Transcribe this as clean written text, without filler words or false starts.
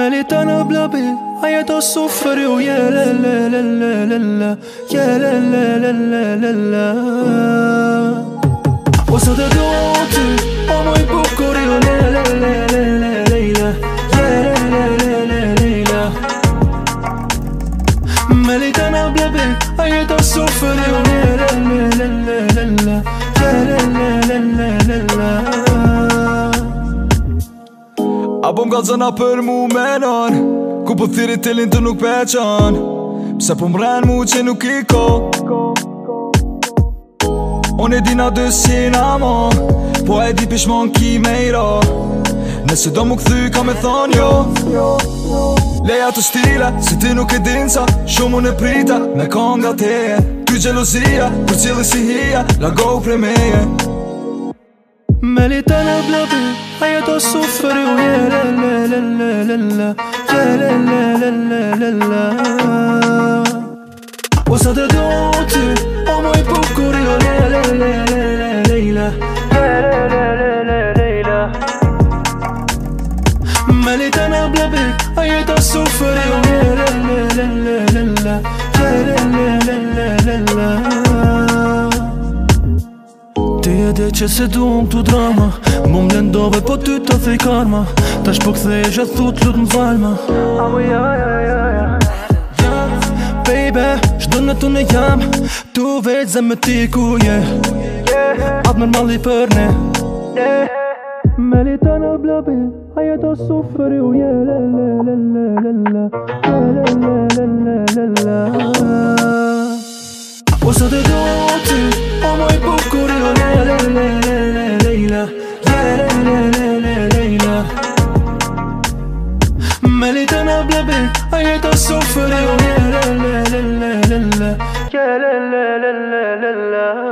مليتنا بلا بي حياة الصفر ويا لا لا لا لا لا لا يا لا لا لا لا لا لا وصدى دوتي أمي بكري ولا لا لا لا لا ليلى يا لا لا لا لا ليلى مليتنا بلا بي حياة الصفر ويا لا لا لا لا لا يا لا لا لا لا لا Apo m'gallzona për mu menon Ku po thirit të linë të nuk peqon Pse po m'ren mu që nuk i ko Unë e dina dë s'jena mo Po e di pishmon ki me i ra Nëse do mu këthy ka me thon jo Leja të stila, se ti nuk e din sa Shumë unë e prita, me konga teje Ty gjelozia, për cilë si hia La go pre meje مليتنا بلا بي حياة الصفر ويا لا لا لا لا لا يا لا لا لا لا لا وصدى دوتي أمي بكري ولا لا لا لا ليلى يا لا لا لا ليلى مليتنا بلا بي حياة الصفر ويا لا لا لا لا يا لا لا لا لا Ti e de që se du këtu drama Mu m'lendove po ty të thej karma Tash po kthesh e thut lut m'falma Baby, shdo në tu në jam Tu veç zemë ti ku je Atë normali për ne Melitana bla bi Hajet o sufri u je la la la la la la la la la la O sa të do ti O moj bukuri o la la la la la lejla La la la la la lejla Melitana bla bi Hajet o sufri u je la la la la la la la la la la la